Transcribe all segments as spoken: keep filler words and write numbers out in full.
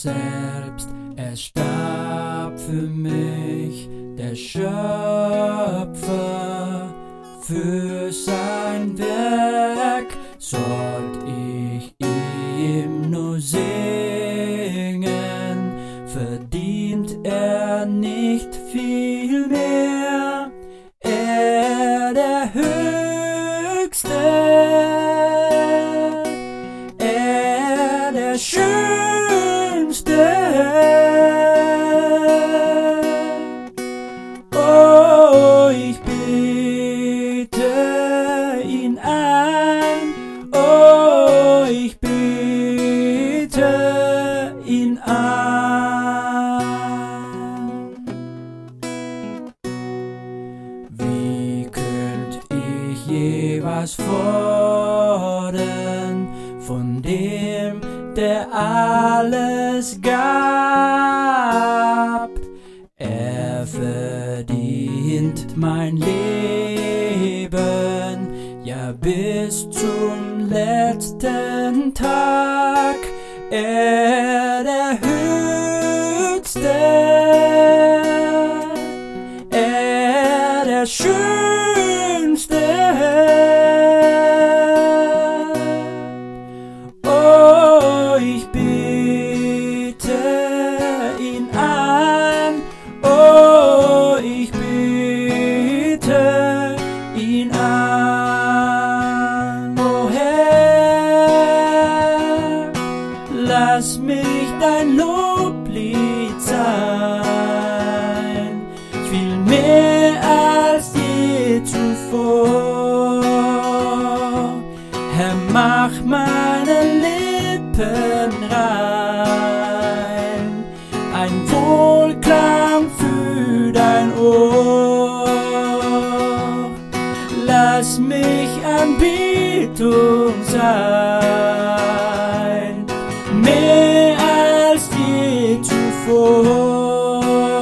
selbst, er starb für mich, der Schöpfer. Für sein Werk sollt ich ihm nur singen, verdient er nicht viel mehr, er der Höchste, er der Schönste. Oh, ich bete ihn an, oh, ich bete ihn an. Wie könnt ich je was fordern von dem, der alles gab? Er verdient mein Leben, ja bis zum letzten Tag. Er der Höchste, er der Schönste. Oh, ich bete ihn an, oh, ich bete ihn an. Oh Herr, lass mich dein Loblied sein, ich will mehr als je zuvor. Herr, mach meine Lippen rein, ein Wohlklang für dein Ohr. Lass mich Anbetung sein, mehr als je zuvor.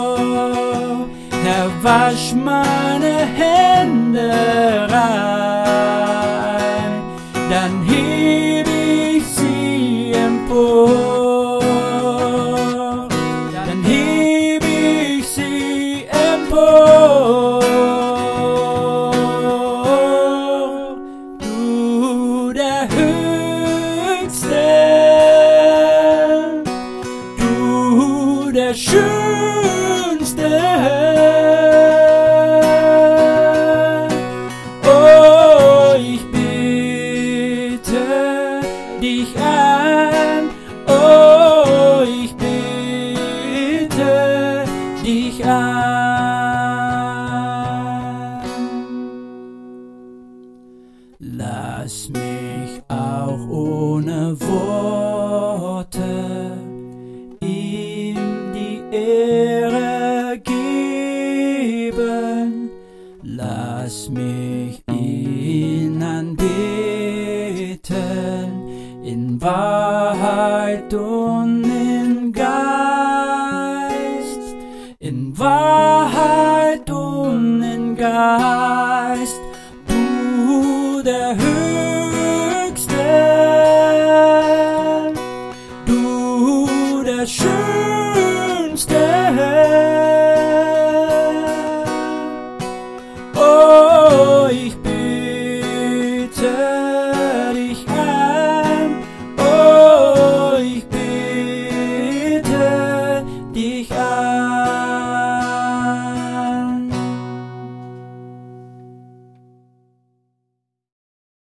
Herr, wasch meine Hände rein, dann heb ich sie empor, dann heb ich sie empor. Du der Höchste, du der Schönste. Oh, ich bete dich an, oh, ich bete dich an. Lass mich auch ohne Worte ihm die Ehre geben. Lass mich ihn anbeten, in Wahrheit und in Geist, in Wahrheit und in Geist.